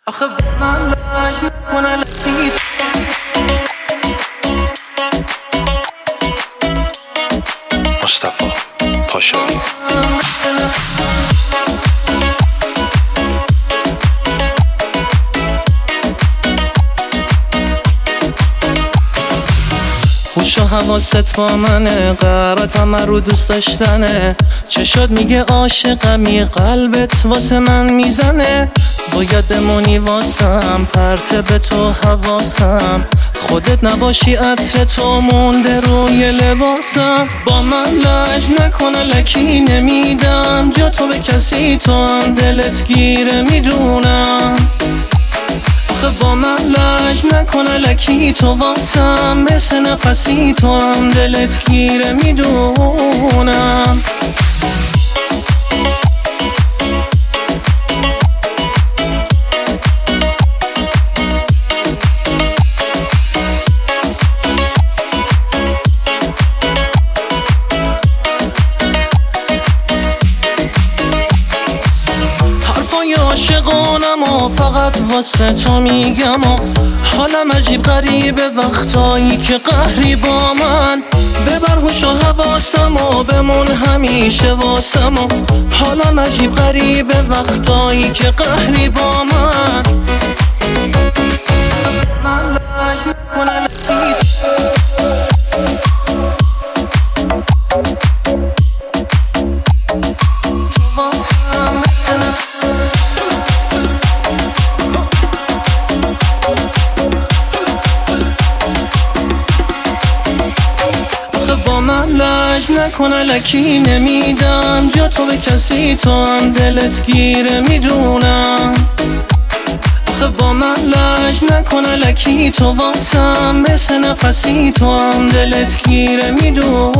آخه من لج نکنه لقید مصطفی پاشایی. خوش و حواست با منه، قرارتم رو دوست داشتنه. چشات میگه عاشقمی، قلبت واسه من میزنه. باید بمونی واسم، پرت به تو حواسم. خودت نباشی عطر تو مونده روی لباسم. با من لج نکنه لکی نمیدم جا تو به کسی، تو هم دلت گیره میدونم. با من لج نکنه لکی تو واسم، مثل نفسی تو هم دلت گیره میدونم. حرفای عاشقانم و فقط واسه تو میگم و حالم عجیب غریبه وقتایی که قهری با من. ببر هوش و حواسم و بمون همیشه واسم و حالم عجیب غریبه وقتایی که قهری با من. من لج نکنه لقید با من لج نکنه لکی نمیدم جا تو به کسی، تو هم دلت گیره میدونم. با من لج نکنه لکی تو واسم، مثل نفسی تو هم دلت گیره میدونم.